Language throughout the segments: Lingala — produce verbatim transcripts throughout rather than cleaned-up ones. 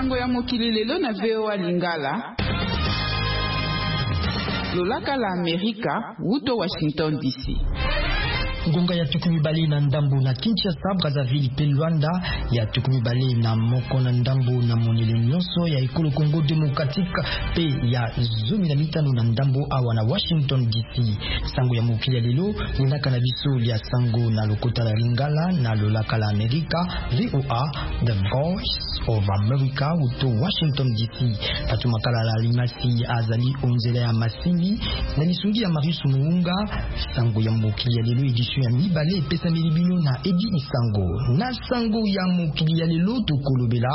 Sango ya mokili lelo na V O A Lingala. Lolaka la Amerika, wuto Washington D C. Ngonga ya tukumi bale na ndambo na Kinshasa, Brazzaville pe Luanda, ya tukumi bale na moko na ndambo na monele nyonso ya ekolo Congo Democratique pe ya zumi na mitano na ndambo awa na Washington D C. Sango ya mokili ya lelo ninaka na biso ya sango na lokota la Lingala na lolaka la Amerika, V O A, The Voice of America, uto Washington D C. Patu makala la limasi azali onzela ya masini na misungi ya Marius Muunga. Sango ya mokili ya lelo edition ya mibale pesa milibino na Edi Isango. Na sango ya mokili ya lelo tukolobela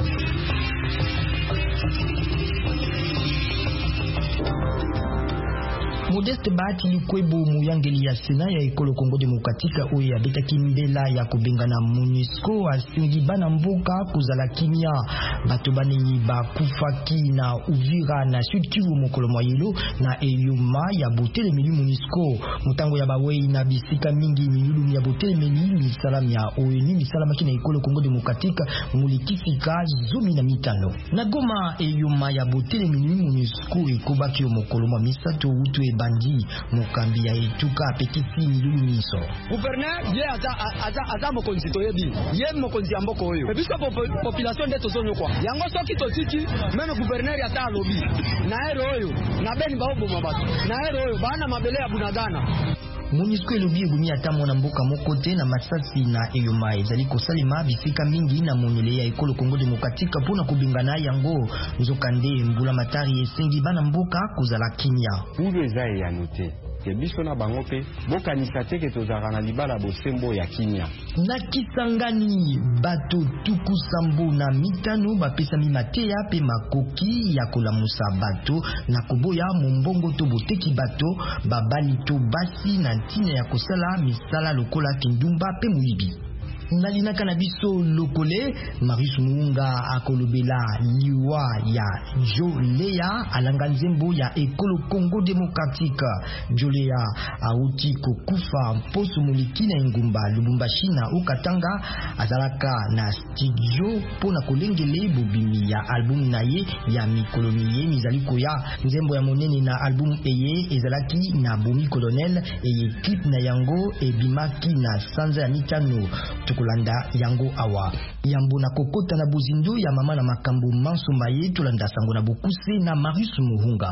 Modeste Bahati Lukwebo muyangeli ya Sena ya ekolo Congo Democratique oyo abeta kimbela ya kubengana MONUSCO asingi bana mboka kuzala kimia bato banenyi bakufaki na Uvira na Sud Kivu mokolo moyelo na eyuma ya botele meli MONUSCO mutango ya bawei na bisika mingi milulu ya botele meli misalam ya oyo ni misalama kina ekolo Congo Democratique mulikifika zumi na mitano na Goma eyuma ya botele meli MONUSCO ekobaki mokolo mwa misato utu bandi mukambi ya etuka petiti milulu miso. Gouverneur ye aza aza aza mokonzi toyebi ye mokonzi ya mboko oyo ebiso population de tozonyo kwa yango soki totiki meme gouverneur ya ta lobby na ero oyo na beni baoboma bato na ero oyo bana mabele ya bunagana. MONUSCO elobi egumi ata mwana mboka moko te na Masasi na eyoma ezali kosalema bisika mingi na monele ya ekolo Congo Democratique mpona kubingana yango nzokande mbula matari esengi bana mboka kozala kimia. Ulo eza ya note ke biso na bango pe bokanisa te ke tozala na libala bosembo ya kimia. Na Kisangani bato tuku sambo na mitano bapesa mimatea pe makoki ya kolamusa bato na koboya mombongo to boteki bato babali to basi na ntina ya kosala misala lokola kindumba pe muibi. Nalinaka na biso lokole Marius Muunga akolobela liwa ya Jolea alanga nzembo ya ekolo Congo Democratique. Jolea auti kokufa mposo moliki na engumba Lubumbashi na Okatanga azalaka na studio pona kolengele bobimi ya album na ye ya mikolonie mizaliko ya nzembo ya monene na album eye ezalaki na Bomi Colonel eye clip na yango ebimaki na sanza ya mitano kolanda yango awa yambo na kokota na buzindo ya mama na makambo manso maye tolanda sango na bokuse na Marius Muhunga.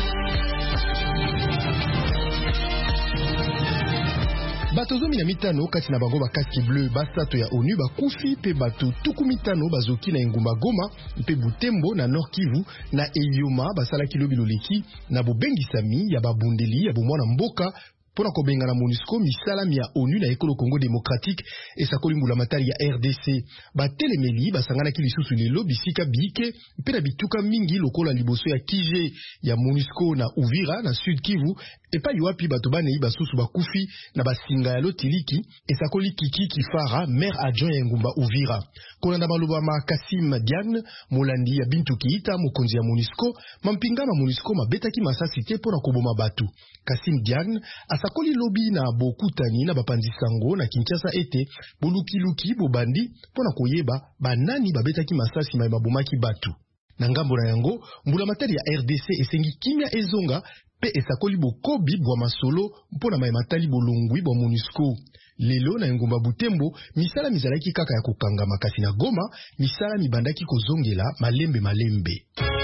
Bato zomi na mitano kati na bango bakaki bleu basato ya ONU bakufi pe bato tuku mitano bazoki na engumba Goma mpe Butembo na Nord Kivu na eyoma basalaki lobi loleki na bobengisami ya babundeli ya bomwana mboka pona kobenga na MONUSCO misalami ya ONU na ekolo Congo Democratique esakoli mbula matari ya R D C batelemeli basanganaki lisusu lelo bisika bike mpe na bituka mingi lokola liboso ya kije ya MONUSCO na Uvira na Sud Kivu epai wapi bato banei basusu bakufi na basinga ya lotiliki esakoli Kiki Kifara maire adjoint ya ngumba Uvira kolanda maloba ma Kassim Diane molandi ya Bintu Kiita mokonzi ya MONUSCO mampinga ma MONUSCO mabetaki masasi te pona koboma batu. Kassim Diane asakoli lobi na bokutani na bapanzi sango na Kinshasa ete bolukiluki bobandi pona koyeba banani babetaki masasi mai mabomaki batu. Na ngambo na yango mbula matari ya R D C esengi kimia ezonga pe esakoli bokobi bwa masolo mpona mai matali bolongwi bwa MONUSCO. Lelo na ngumba Butembo misala mizalaki kaka ya kokanga makasi na Goma misala mibandaki kozongela malembe malembe.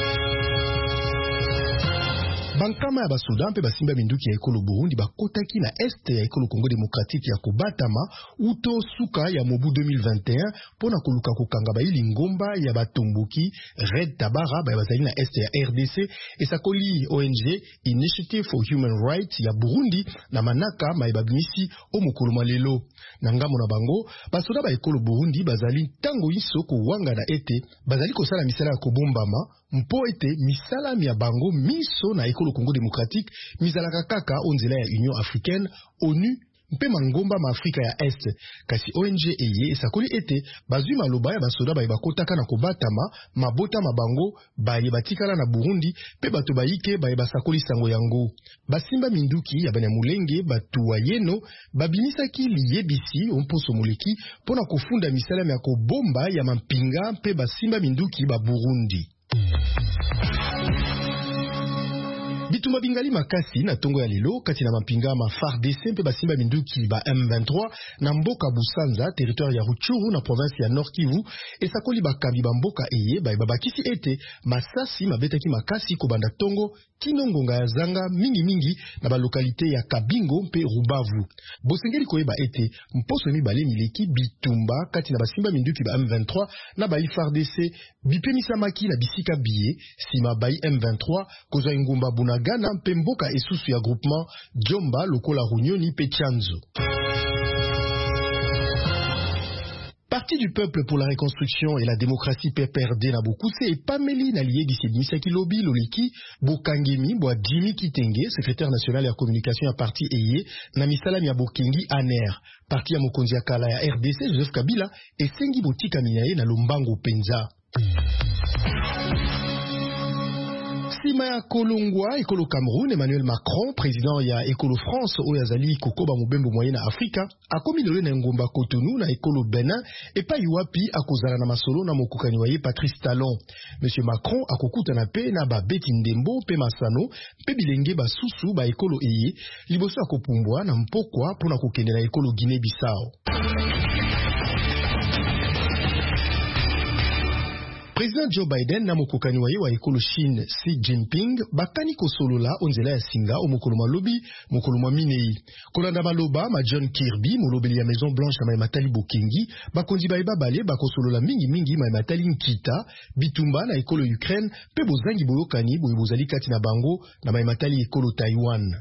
Bankama ya basuda mpe basimba minduki ya ekolo Burundi bakotaki na este ya ekolo Congo Democratique ya kobatama uto suka ya mobu deux mille vingt et un pona koluka kokanga baili ngomba ya batomboki Red Tabara ba bazali na este ya R D C esakoli O N G Initiative for Human Rights ya Burundi na manaka maibabimisi o mokolo malelo. Na ngamo na bango basuda ba ekolo Burundi bazali tango iso ko wanga na ete bazali kosala misala ya kobombama mpo ete misala ya bango miso na ekolo Congo Démocratique mizalaka kaka onzela ya Union Africaine, ONU mpe mangomba ma Afrika ya Est. Kasi O N G eye esakoli ete bazwi maloba ya basoda baye bakotaka na kobatama mabota mabango baye batikala na Burundi pe bato bayike baye basakoli sango yango. Basimba minduki ya Banyamulenge batu wa yeno babinisaki liyebisi omposo moleki pona kofunda misala ya kobomba ya mampinga pe basimba minduki ba Burundi. Bituma bingali makasi na tongo ya lelo kati na mampinga ma F A R D C mpe basimba minduki ba M vingt-trois na mboka Busanza, territoire ya Rutshuru na province ya Nord Kivu, esakoli bakambi ba mboka eye ba babakisi ete masasi mabetaki makasi kobanda tongo kinongonga ya zanga mingi mingi na ba lokalite ya Kabingo mpe Rubavu. Bosengeli koyeba ete mposo mibale mileki bitumba kati na basimba minduki ba M vingt-trois na ba F A R D C bipemisamaki na bisika biye sima ba M vingt-trois kozwa ingumba buna Gana mpe mboka esusu ya groupement Djomba lokola Runyoni pe Tchanzo. Parti du peuple pour la reconstruction et la démocratie P P R D na Bokuse et Pameli na lié d'ici Misaki Lobi Loliki Bokangemi Boa Jimmy Kitenge, secrétaire national ya communication ya parti eye na misala ya Bokengi Aner. Parti ya Mokonzi ya Kala ya R D C Joseph Kabila et Sengi Botika Minaye na Lombango Penza. Sima ya Kolongwa, Ekolo Cameroun, Emmanuel Macron, président ya Ekolo France, Oyazali Kokoba Mubembo moyen na Afrika, akomi lole na ngomba Cotonou na Ekolo Benin, et pa yuapi akozala na masolo na mokukaniwaye Patrice Talon. Monsieur Macron akokuta na pe na ba Beti Ndembo, pe Masano, pe bilenge ba susu ba Ekolo eye, liboso akopumbwa na mpokwa pona kokende na Ekolo Guinée-Bissau. Président Joe Biden na mokokani waye wa ekolo Chine Xi Jinping bakani kosolola onzela ya singa o mokolo malobi mokolo minei. Kolanda baloba ma John Kirby molobeli ya Maison Blanche na Matali Bokengi bakonzi baye babale bakosolola mingi mingi ma Matali Nkita bitumba na ekolo Ukraine pe bozangi boyokani boye bozali kati na bango na ma Matali ekolo Taiwan.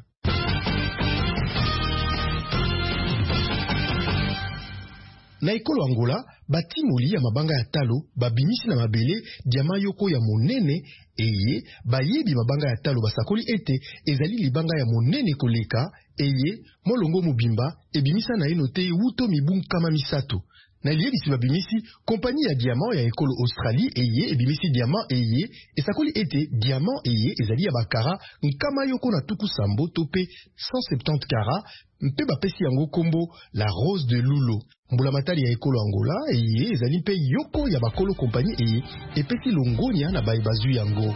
Na ekolo Angola, batimoli ya mabanga ya talo, babimisi na mabele, diama yoko ya monene, eye, bayebi mabanga ya talo basakoli ete, ezali libanga ya monene koleka, eye, molongo mobimba, ebimisa na enote wuto mibung kama misato. Na liye bisi babimisi, kompani ya diamant ya ekolo Australie, eye, ebimisi diamant eye, esakoli ete, diamant eye, ezali ya bakara, nkama yoko na tuku sambo tope cent soixante-dix kara, mpe bapesi yango kombo la rose de Lulo. Mbula matali ya ekolo Angola, eye, ezali mpe yoko ya bakolo kompani eye, epesi longonya na baibazu yango.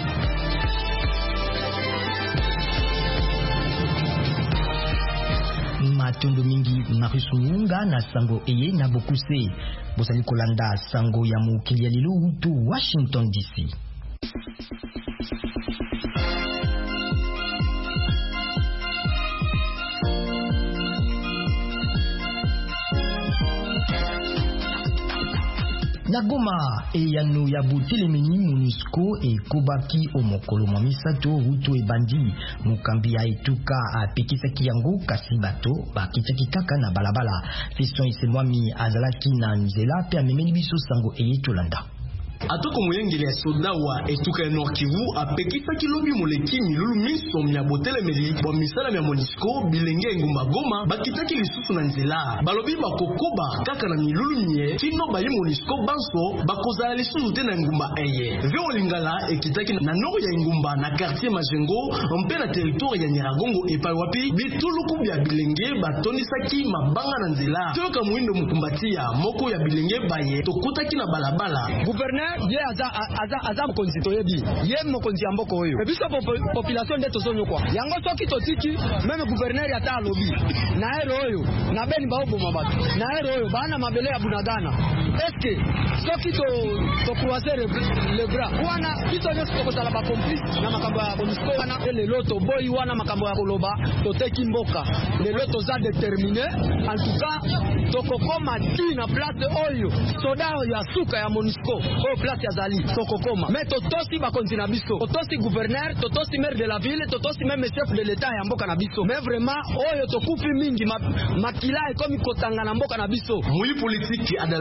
Matondo mingi Marius Munga na sango eye na Bokuse. Bosali kolanda sango ya mukili ya lilo utu Washington D C. Na Goma, eyano ya Butelemeni MONUSCO e Kobaki omokolo mamisato uto e bandi mukambi ya etuka apekisaki yango kasi bato bakitaki kaka na balabala. Fiston Isemwami azalaki na nzela pe amemeli biso sango eye tolanda. Atoko moyengele ya soda wa etuka ya Nord Kivu apekisaki lobi moleki milulu miso ya Butelemeni bwa misala ya MONUSCO bilenge ngumba Goma bakitaki lisusu na nzela. Balobi bakokoba kaka na milulu nye kino bayi MONUSCO banso bakozala lisusu te na ngumba eye. Veo lingala ekitaki na nord ya ngumba na quartier Majengo mpe na territoire ya Nyiragongo epai wapi bituluku bya bilenge batonisaki mabanga na nzela. Toyoka muindo mukumbatia moko ya bilenge baye tokutaki na balabala. Gouverneur ye aza aza aza mokonzi toyebi ye mokonzi ya mboko oyo ebiso population nde tozonyo kwa yango soki totiki meme gouverneur ata alobi na ero oyo na beni baoboma bato na ero oyo bana mabele ya Bunagana eske soki to to croiser le bras wana biso nyo tokozala ba complice na makambo ya MONUSCO wana lelo to boy wana makambo ya koloba toteki mboka lelo toza déterminé en tout cas tokokoma ti na place oyo soda ya suka ya MONUSCO o place ya zali tokokoma mais totosi bakonzi na biso totosi gouverneur totosi maire de la ville totosi même chef de l'état ya mboka na biso mais vraiment oyo tokufi mingi makila ekomi kotanga na mboka na biso. Muli politique Adalbert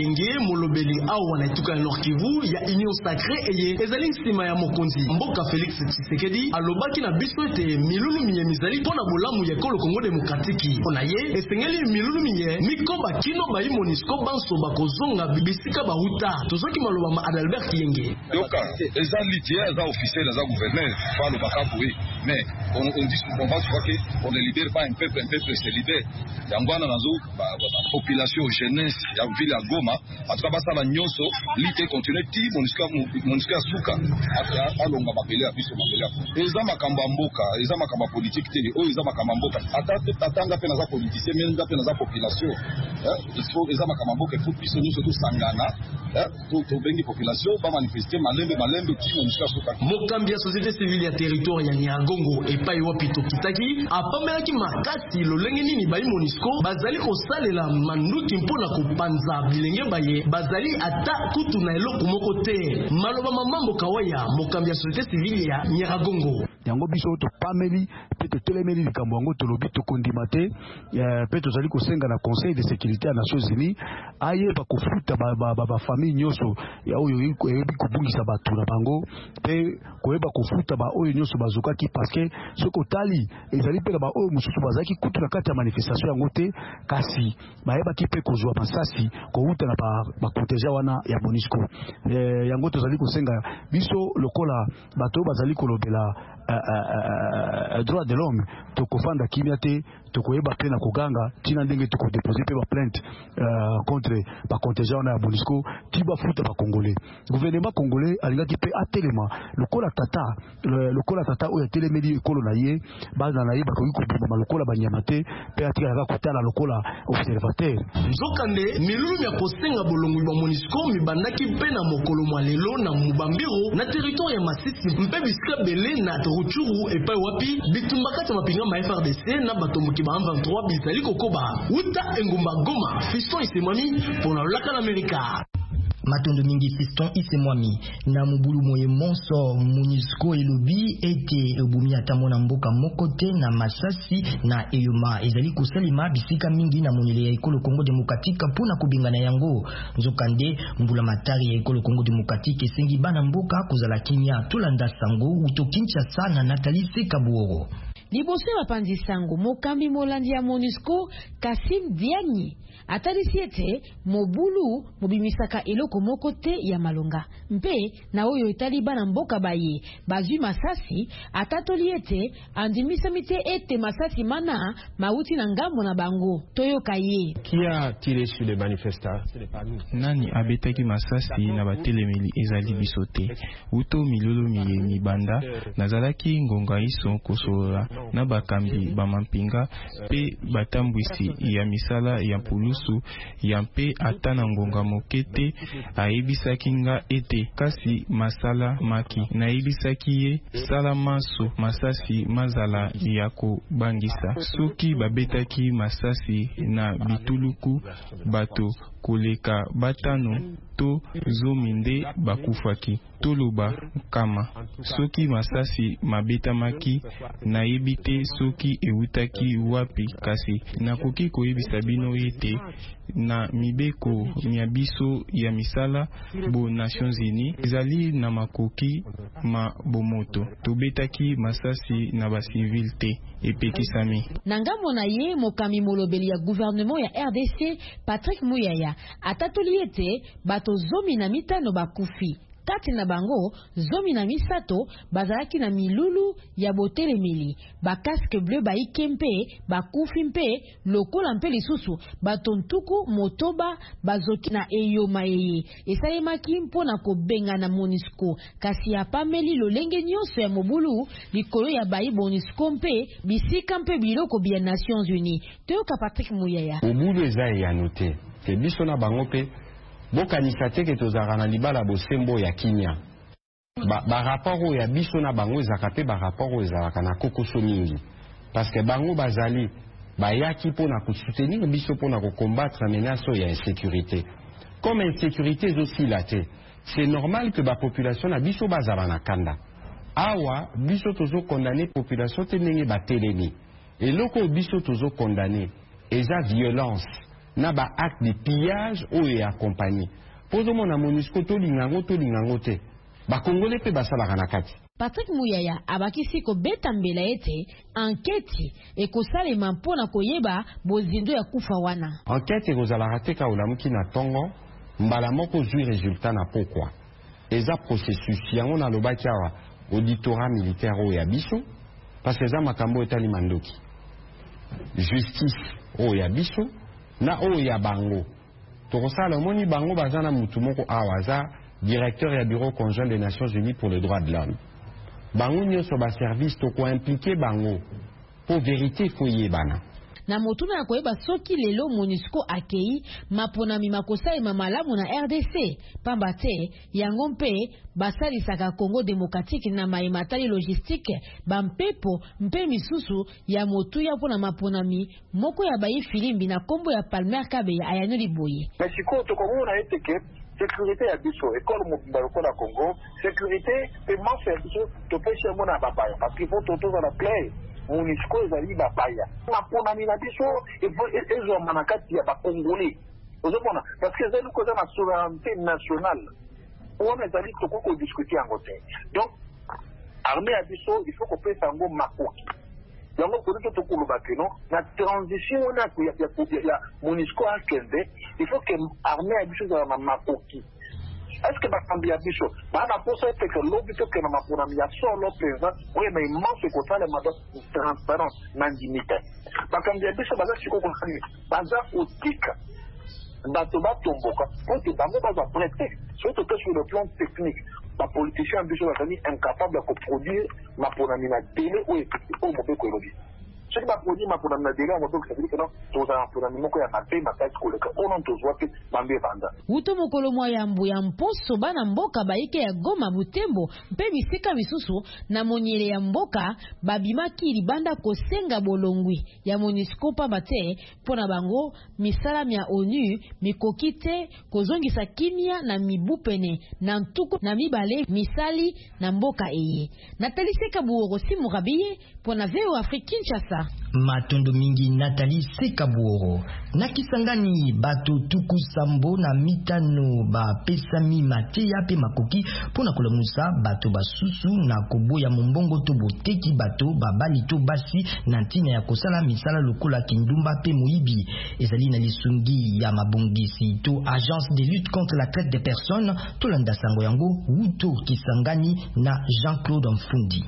Kiyenge molobeli awa na etuka ya Nord Kivu ya Union Sacrée eye ezali nsima ya mokonzi mboka Félix Tshisekedi alobaki na biso ete milulu miye mizali pona bolamu ya ekolo Congo Démocratique pona ye esengeli milulu miye mikoba kino bayi MONUSCO banso bakozonga bibisika bahuta tozoki maloba ma Adalbert Kiyenge yoka eza litier eza officiel eza gouverneur palo bakaboui mais on, on dit on va croire que on ne libère pas un peuple un peuple se libère yangwana nazo ba, ba, ba population jeunesse ya ville ya Goma en tout cas basa ba nyonso lite continuer ti MONUSCO MONUSCO suka alonga mapele ya biso mapele ya eza makamba mboka eza makamba politique te o eza makamba mboka ata atanga pe naza politicien mais nda pe naza population hein il faut eza makamba mboka faut biso nyonso to sangana hein to to bengi population ba manifester malembe malembe ti MONUSCO suka mokambi ya société civile ya territoire ya Nyiragongo epai wapi tokitaki apamelaki makasi lolenge nini bayi MONUSCO bazali kosalela manduki mpona kopanza bilenge baye bazali ata kutu na eloko moko te maloba mamambo kawaya mokambi ya société civile ya Nyiragongo yango biso to pameli pe to telemeli likambo yango to lobi to kondima te pe to zali kosenga na Conseil de sécurité ya Nations Unies aye ba kofuta ba ba, ba, ba famille nyoso ya oyo yebi kobungisa bato na bango pe koyeba kofuta ba oyo nyoso bazokaki parce que soko tali ezali pe ba oyo mususu bazaki kutu na kati ya manifestation yango te kasi bayeba ki pe kozwa masasi ko uta na ba, ba protéger wana ya MONUSCO eh, yango to zali kosenga biso lokola bato bazali kolobela Uh, uh, uh, droit de l'homme to kofanda kimia te to koyeba pe na koganga tina ndenge to ko déposer pe ba plainte uh, contre ba contingent na MONUSCO ti ba futa ba congolais gouvernement congolais alingaki pe atelema lokola tata lokola tata oya telemeli ekolo na ye baza na ye ba ko ko lokola banyama te pe atika ka kotala lokola observateur nzokande milulu ya kosenga bolongo ba MONUSCO mibandaki pe na mokolo mwalelo na Mubambiro na territoire ya Masisi mpe bisika bele na Ruchuru epai wapi bitumbakati mapinga ma F R D C na batomoki ba vingt-trois bizali kokoba uta engumba Goma Fiston Isemwami pona laka na Amerika matondo mingi Fiston Isemwami na mubulu moye monso MONUSCO elobi ete obumi atamona mboka mokote na Masasi na Eyoma ezali kosalima bisika mingi na monele ya ekolo Congo Démocratique pona kubingana yango nzokande mbula matari ya ekolo Congo Démocratique esengi bana mboka kozala kimia tolanda sango utokincha sana Nathalie Sekabuoro liboso bapanzi sango mokambi molandi ya MONUSCO Kassim Diani atalisi ete mobulu mobimisaka eloko moko te ya malonga mpe na oyo etali bana mboka baye bazwi masasi atatoli ete andimisami te ete masasi mana mauti na ngambo na bango toyoka ye qui a tiré sur les manifestants nani abetaki masasi na batelemeli ezali biso te uto milolo miye mibanda nazalaki ngonga iso kosola na bakambi bamampinga pe batambwisi ya misala ya pulusu ya mpe ata na ngonga moke te ayebisaki nga ete kasi masala maki nayebisaki ye sala maso masasi mazala ya kobangisa soki babetaki masasi na bituluku bato koleka batano to zomi nde bakufaki toloba kama soki masasi mabetamaki nayebi te soki eutaki wapi kasi nakoki koyebisa bino ete na mibeko ya biso ya misala bo Nations Unies ezali na makoki ma bomoto tobetaki masasi na basivile te epekisami na ngambo na ye mokami molobeli ya gouvernement ya R D C Patrick Muyaya atatoli ete bato zomi na mitano bakufi kati na bango zomi na misato bazalaki na milulu ya botelemeli ba casque bleu ba ikempe bakufi mpe lokola mpe lisusu bato ntuku motoba bazoki na Eyoma eye esayemaki mpona kobenga na MONUSCO kasi apameli lolenge nyonso ya mobulu likolo ya bayi MONUSCO mpe bisika mpe biloko bya Nations Unies toyoka Patrick Muyaya mobulu eza ya note ke biso na bango pe bokanisa te ke tozalaka na libala bosembo ya kimia baraport oyo ya biso na bango ezalaka mpe baraport oyo ezalaka na kokoso mingi parce que bango bazali bayaki mpona kosoutenir biso mpona kokombattre menace oyo ya insécurité comme insécurité ezosila te c'est normal que bapopulation na biso bazala na kanda awa biso tozokondane population te ndenge batelemi eloko oyo biso tozokondane eza violence na ba acte de pillage oyo ya accompagné. Pozo mona MONUSCO to lingango to lingango te. Ba Congolais pe basalaka na kati. Patrick Muyaya abakisi kobeta mbela ete enquête ekosalema mpona koyeba bozindo ya kufa wana. Enquête ekozalaka te ka olamuki na tongo mbala moko zwi résultat na pokwa. Eza processus yango na lobaki awa auditorat militaire oyo ya biso parce que eza makambo etali mandoki. Justice oyo ya biso na oyo ya bango. Tokosala moni bango baza na mutu moko awa aza directeur ya bureau conjoint des Nations Unies pour les droits de l'homme. Bango nyonso ba service toko impliqué bango pour vérité foye bana. Na motuna ya koyeba soki lelo MONUSCO akei maponami makosalema malamu na R D C pamba te yango mpe basalisaka Congo démocratique na maimatali logistique bampepo mpe misusu ya motuya mpona maponami moko ya bayi filimbi na kombo ya Palmer Kabeya ayanoli boye. Mexico tokomona eteke sécurité ya biso école mobimba lokola Congo sécurité paiement ya biso topesi yango na babaya parce qu'il faut totoza la clé MONUSCO ezali babaya maponami na biso ezwama na kati ya bakongolais ozomona parce que ezali koza na souveraineté nationale wana ezali tokoki kodiscute yango te donc armée ya biso il faut kopesa yango makoki yango koliki tokoloba keno na transition wana ya MONUSCO akende il faut que armée ya biso ezala na makoki. Est-ce que bakambi ya biso bana posa ete ke lobi to ke na maponami ya solo pesa oyo na immense kotala mado transparence na dignité bakambi ya biso baza siko kokani baza otika bato batomboka pote bango baza prêté surtout que sur le plan technique bapoliticien biso bazali incapable ya koproduire maponami na délai oyo oyo mobeko elobi soki baproduire maponami na délai ya mobeko sabili keno tozala maponami moko ya mabe makasi koleka oyo tozwa te bambe ebanda uto mokolo mwa yambu ya mposo bana mboka baike ya Goma Butembo mpe bisika misusu na monyele ya mboka babimaki libanda kosenga bolongwi ya MONUSCO pamba te mpona bango misala ya ONU mikoki te kozongisa kimia na mibupene na ntuku na mibale misali na mboka eye. Nathalie Sekabuoro Simurabiye mpona V O Afrique Kinshasa. Matondo mingi Nathalie Sekabuoro na Kisangani bato tuku sambo na mitano ba pesami mateya pe makoki pona kolamusa bato basusu na koboya mombongo to boteki bato babali to basi na ntina ya kosala misala lokola kindumba pe moyibi ezali na lisungi ya mabongisi to agence de lutte contre la traite des personnes to landa sango yango wuto Kisangani na Jean-Claude Mfundi.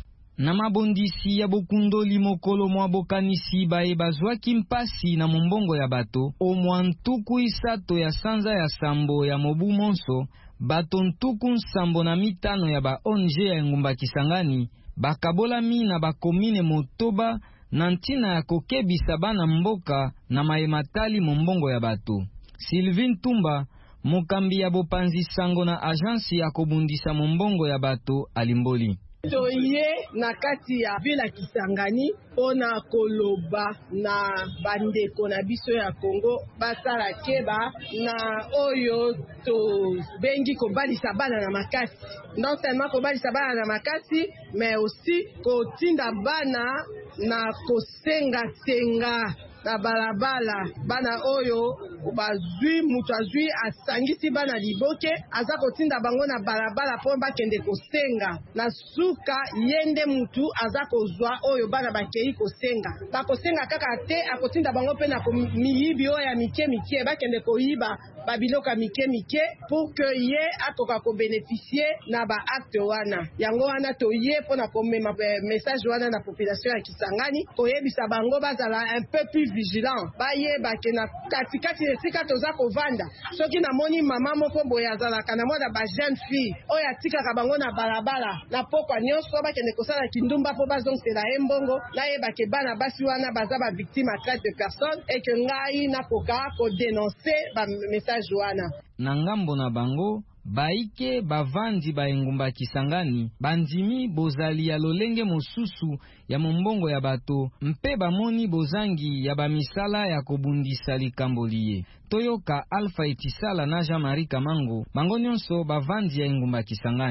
Na mabondisi ya bokundoli mokolo mwa bokanisi bae bazwaki mpasi na mombongo ya bato o mwa ntuku isato ya sanza ya sambo ya mobu monso bato ntuku nsambo na mitano ya ba O N G ya engumba Kisangani bakabolami na bakomine Motoba na ntina ya kokebisa bana mboka na maematali mombongo ya bato. Sylvine Tumba mokambi ya bopanzi sango na agensi ya kobundisa mombongo ya bato alimboli. Toye na kati ya vila Kisangani pona koloba na bandeko na biso ya Congo basala keba na oyo to bengi kobalisa bana na makasi. Non seulement kobalisa bana na makasi mais aussi kotinda bana na kosenga senga na balabala bana oyo bazwi mutu azwi asangisi bana liboke aza kotinda bango na balabala po bakende kosenga na suka yende mutu aza kozwa oyo bana bakei kosenga bakosenga kaka te akotinda bango pe na miyibi oyo ya mike mike bakende koyiba babiloka mike mike pour que ye akoka ko bénéficier na ba acte wana yango wana to ye pona ko mema message wana na population ya Kisangani koyebisa bango bazala un peu plus vigilant baye bakena katikati esika toza kovanda soki na moni mama moko boye azalaka na mwana ba jeune fille oyo atikaka bango na balabala na pokwa nyonso bakende kosala kindumba po bazongela embongo naye bakebana basi wana baza ba victime à traite de personnes et que ngai na koka ko dénoncer ba message wana. Na ngambo na bango baike bavandi ba engumba Kisangani bandimi bozali ya lolenge mosusu ya mombongo ya bato mpe bamoni bozangi ya bamisala ya kobundisa likambo liye. Toyoka Alpha Etisala na Jean-Marie Kamango bango nyonso bavandi ya engumba Kisangani.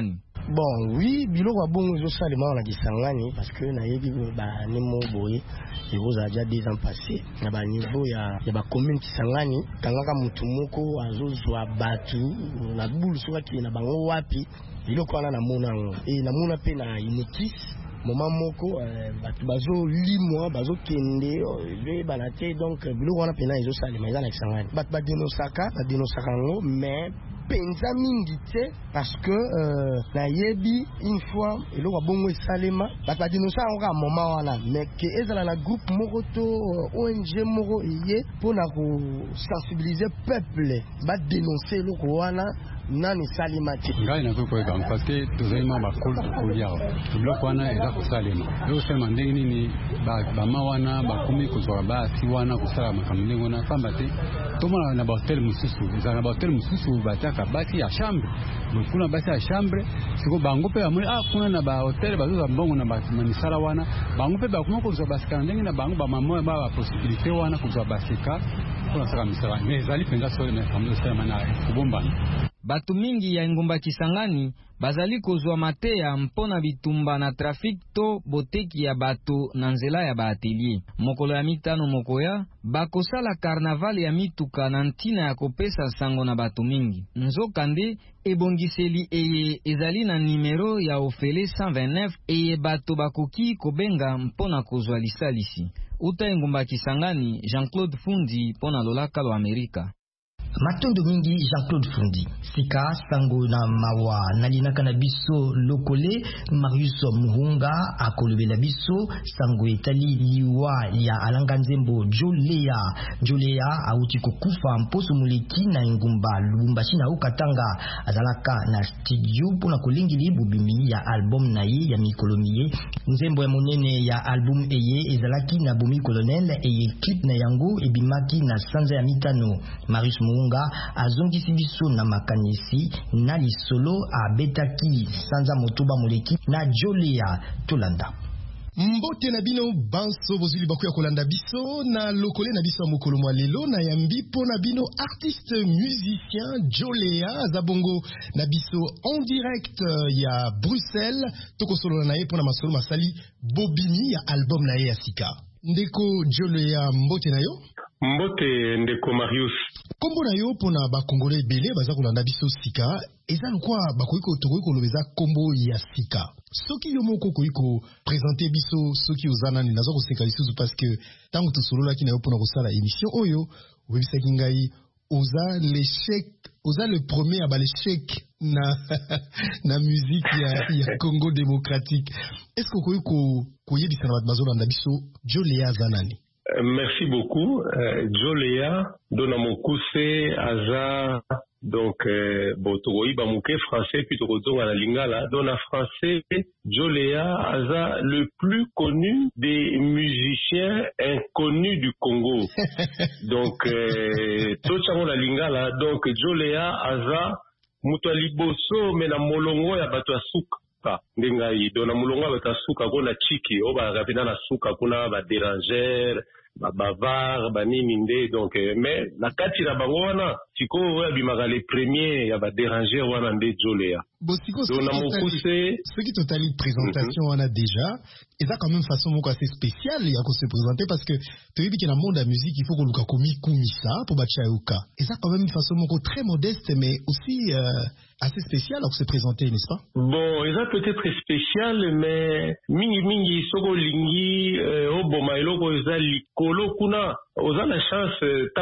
Bon, oui, biloko ya bongo ezosalema na Kisangani parce que nayebi banemo boye ekoza déjà deux ans passés na baniveau ya ya bacommune Kisangani kangaka mutu moko azozwa batu na bulu soki na bango wapi biloko wana namona ngo e namona pe na inekis moment moko batu bazo limwa bazo kende be banate donc biloko wana pena ezosalema eza na Kisangani batu badenosaka badenosaka ngo mais penza mingi te parce que euh, na yebi une fois eloko bongo esalema bato badinosa yango ka moment wana mais ke ezala na groupe moko to uh, O N G moko eye mpona kosensibiliser peuple badenonse eloko wana nani salima te ngai nakoki koyeba parce que tozali ma bakolia biloko wana eza kosalema ezosalema ndenge nini bama wana bakomi kozwaka basi wana kosala makambo ndenge wana pamba te tomona na bahotel mosusu ezala na bahotel mosusu batiaka basi ya chambre kuna basi ya chambre siko bango mpe bamoni ah kuna na bahotel bazozwa mbongo na misala wana bango mpe bakoma kozwa basika ndenge na bango bamama ba baposibilité wana kozwa basika mpona saka misala mais ezali mpenza sole makambo ezosalema na kobombana. Batu mingi ya ngumba Kisangani bazali kozwa mateya mpona bitumba na trafik to boteki ya bato na nzela ya baatelier. Mokolo ya mitano mokoya bakosala karnaval ya mituka na ntina ya kopesa sango na bato mingi. Nzokande ebongiseli eye ezali na numero ya ofele cent vingt-neuf eye bato bakoki kobenga mpona kozwa lisalisi. Uta ngumba Kisangani, Jean-Claude Fundi pona lolaka lo Amerika. Matondo mingi Jean-Claude Fundi sika sango na mawa nalinaka na biso lokole Marius Muhunga akolobela biso sango etali liwa ya alanga nzembo Jolea Jolea auti kokufa mposo muleki na ngumba Lubumbashi na Okatanga azalaka na studio pona kolingili bubimi ya album na ye ya mikolomiye nzembo ya monene ya album eye ezalaki na Bomi Colonel eye clip na yango ebimaki na sanza ya mitano. Marius Muhunga azongisi biso na makanisi na lisolo abetaki sanza motoba moleki na Jolea tolanda. Mbote na bino banso bozuli bakuya kolanda biso na lokole na biso mokolo mwa lelo na yambi po na bino artiste musicien Jolea Zabongo na biso en direct ya Bruxelles toko solo na ye po na masolo masali bobini ya album na ye ya sika. Ndeko Jolea mbote na yo? Mbote ndeko Marius. Kombo na yo pona ba Congolais belé baza kolanda biso sika eza lokwa bakoiko tokoiko lobeza kombo ya sika. Soki yo moko koiko présenter biso soki ozana ni nazo koseka lisusu parce que tango to solo la ki na yo pona kosala émission oyo webisa kingai oza l'échec oza le premier à l'échec na na musique ya ya Congo démocratique. Est-ce que koiko koyebisa na bazo landa biso Jolea zanani? Merci beaucoup. Euh, Jolea dona mokuse aza donc euh, botoi ba muke français puis tokotonga na lingala dona français Jolea aza le plus connu des musiciens inconnus du Congo. Donc euh, tochango na lingala donc Jolea aza muto liboso mena molongo ya bato asuka ndengai dona mulonga batasuka kona chiki oba rapina na suka kuna ba déranger ba bavard ba nini nde donc mais la kati la bangona siko oya bimaka les premiers ya ba déranger wana nde Jolea dona mokuse ce qui totali présentation wana déjà et ça quand même façon moko assez spéciale ya ko se présenter parce que tu dis que dans le monde de la musique il faut que luka komi kumisa pour bacha yoka et ça quand même une façon moko très modeste mais aussi euh, assez spécial alors que se présenter, n'est-ce pas? Bon, il a peut-être spécial, mais mingi mingi soko lingi oboma eloko eza likolo kuna oza na chance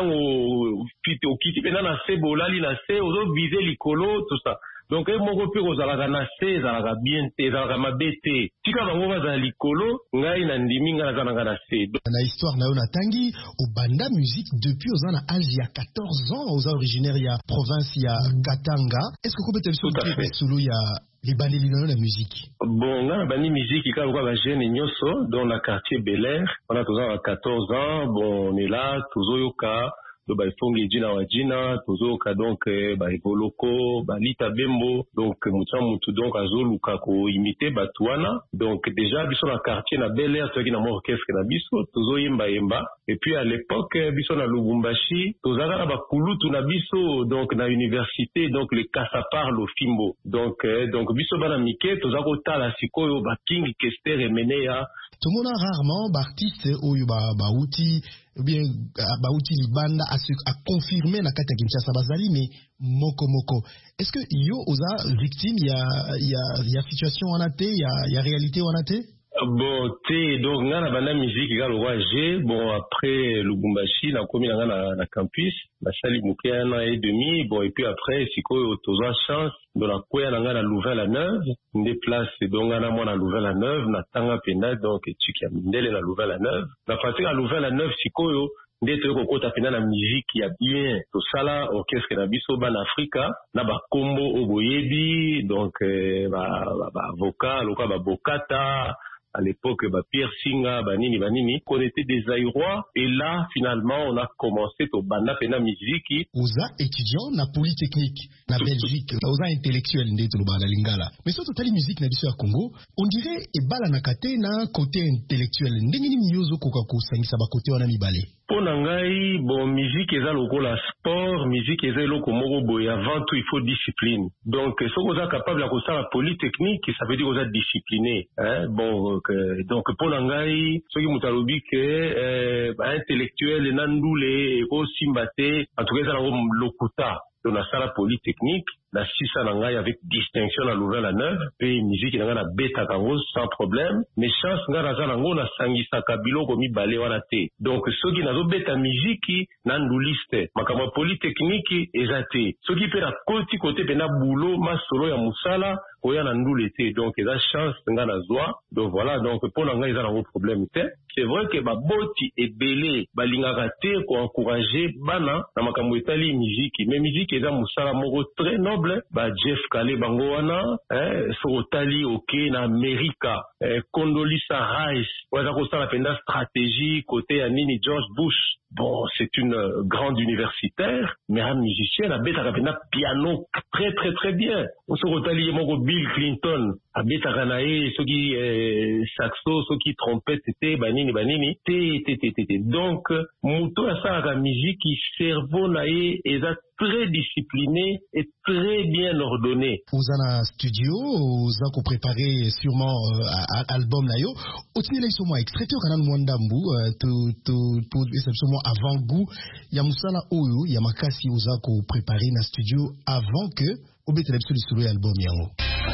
tango pite okiti pena na se bolali na se ozo viser likolo tout ça. Donc e moko pe kozalaka na se ezalaka bien te ezalaka mabe te tika bango bazala likolo ngai na ndimi nga nazalaka na se na histoire na yo na tangi obanda musique depuis oza na âge ya quatorze ans oza originaire ya province ya Katanga. Est-ce que peut-être sur solo ya les bandeli na la musique? Bon nga na bandi musique kaka kwa ba jeune nyoso dans le quartier Bel Air on a toujours quatorze ans bon on est là toujours yoka do ba ifongi jina wa jina tozoka donc ba evoloko ba lita bembo donc mutu mutu donc azoluka ko imiter batuana donc déjà biso na quartier na Bel Air toki na mo orchestre na biso tozoyemba yemba et puis à l'époque biso na Lubumbashi tozaka na bakulutu na biso donc na université donc le Kasapar lo Fimbo donc euh, donc biso bana mike tozako tala sikoyo ba King Kester emene ya tomona rarement ba artiste oyo ba ba uti bien ba uti libanda a, a confirmer na kati ya Kinshasa bazali mais moko moko est-ce que yo oza victime ya ya ya situation wana te ya ya réalité wana te? Bon, te donc nga na banda musique ga roi G bon après Lubumbashi na komi na na, na campus na sali muke un an et demi bon et puis après siko toza chance dans la koya na nga na Louvain-la-Neuve nde place donc nga na mo na Louvain-la-Neuve na tanga penda donc tiki ya mindele na Louvain-la-Neuve na pratique à Louvain-la-Neuve siko nde to kokota pena na musique ya bien to sala orchestre na biso ban Afrika na ba kombo oboyebi donc eh, ba ba, ba vocal loka ba bokata à l'époque, bah, Pierre Singa, Banini, Banini, qu'on était des Aïrois. Et là, finalement, on a commencé au Banda Pena Musique. Oza étudiant na polytechnique, na Belgique, oza intellectuel, ndeto lo bala lingala. Mais surtout, tali musique na biso ya Congo, on dirait, e bala na kate na côté intellectuel. Ndengini miyozo koka kusangisa ba côté wana mibale. Pona ngai, bon, musique eza lokola sport, musique eza loko moko boy, avant tout, il faut discipline. Donc, si on est capable de faire la polytechnique, ça veut dire qu'on est discipliné. Hein? Bon, euh, donc, pona ngai, ceux qui m'ont dit que, euh, intellectuel, nandoule, eko simbate, en tout cas, ça n'a lokuta. Donc, la salle polytechnique, la sisa nangai avec distinction à Louvain-la-Neuve, et musique nangai na beta kango sans problème, mais chance nga raza nango na sangisa kabilo komi bale wana te. Donc, ceux qui nazo beta musique, nanduliste, makama polytechnique, ezate. Ceux qui fait la côté côté pena boulot, ma solo ya musala, oya nandule te. Donc, eza chance nga na zoa. Donc, voilà, donc, pour nangai eza nango problème te. C'est vrai que ba boti et belé, ba lingaka te ko encourager bana, na makambo etali musique. Mais musique eza musala moko très noble. Bah Jeff Kale Bangoana, hein, Sorotali ok na America, eh, Condoleezza Rice, waza kosa la penda stratégie côté Anini George Bush. Bon, c'est une euh, grande universitaire, mais un musicien, la bête a piano très très très bien. On se retali mon Bill Clinton, a bête a ranaé, ceux qui euh, saxo, ceux qui trompette, c'était banini banini, té té té té té. Donc, muto a ça la musique qui cerveau naé et ça très discipliné et très bien ordonné. Vous avez un studio, vous avez préparé sûrement euh, album nayo. Otini là sur moi extrait au canal Mwandambu, to to to exceptionnellement avant goût, il y a musala oyo, il y a makasi vous avez préparé un studio avant que au betel sur le solo album yango.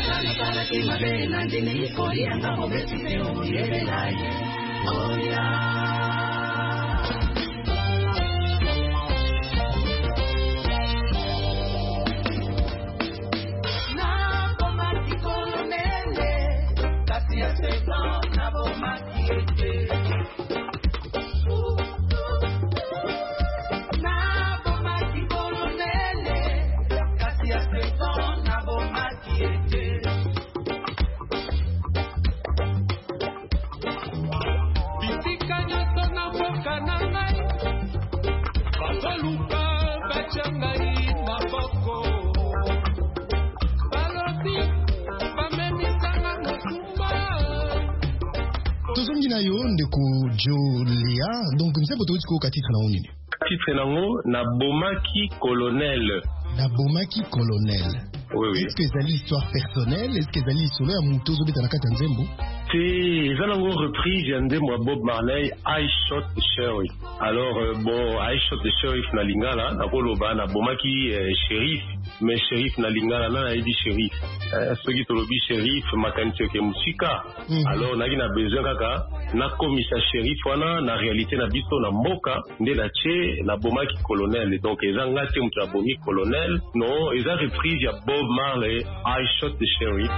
Jolia, donc nous avons tout ce titre na onini. Titre nango na bomaki colonel. Na bomaki colonel. Oui, oui. Est-ce que c'est l'histoire personnelle? Est-ce que c'est l'histoire à Moutozo Betanaka Tanzembo? C'est une reprise de Bob Marley, I Shot the Sheriff. Alors, euh, bon, I Shot the Sheriff na lingala, na koloba na bomaki euh, shérif, mais shérif na lingala na edi shérif. Euh, ce qui tolobi shérif, makanisi ke musika. Mm-hmm. Alors, na gina besoin kaka, na komisa shérif wana, na réalité na biso na mboka, nde la che, na bomaki colonel. Donc, eza ngate mutu na bomi colonel, non, eza reprise ya Bob Marley, I Shot the Sheriff.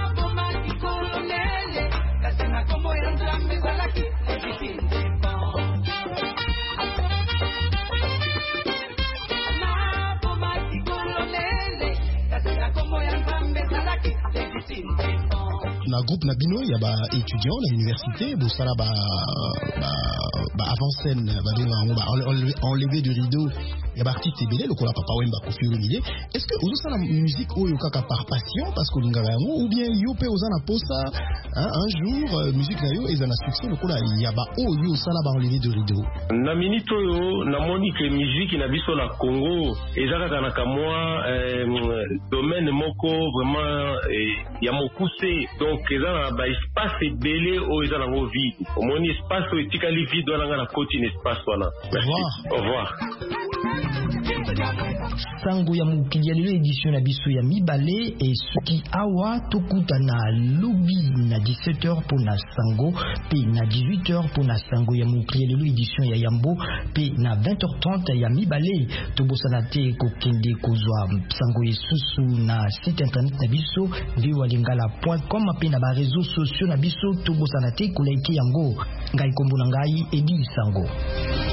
Na groupe Nabino, il y a ba étudiants à l'université, bon ça là ba ba ba avant scène, ba enlevé du rideau. ya ba artiste belé lokola Papa Wemba Koffi Olomide. Est-ce que ozo sala musique oyo kaka par passion parce que lingaka yango ou bien yo pe oza na posa hein, un jour euh, musique na yo eza na succès lokola ya ba oyo sala ba enlever de rideau. Na minute oyo na moni que musique na biso na Congo eza kaka na kamwa euh, domaine moko vraiment eh, ya mokuse donc eza na ba espace belé oyo eza nango vide. Omoni espace oyo etikali vide wana na koti na espace wana. Au revoir. Sango ya mukili ya lelo édition na biso ya mibale et soki awa tokuta na lobby na dix-sept heures pour na sango pe na dix-huit heures pour na sango ya mukili ya lelo édition ya yambo pe na vingt heures trente ya mibale tobosana te kokende kozwa sango esusu na site internet na biso viwalingala point com pe na ba réseaux sociaux na biso tobosana te kolaiki yango ngai kombo na ngai Edi Sango.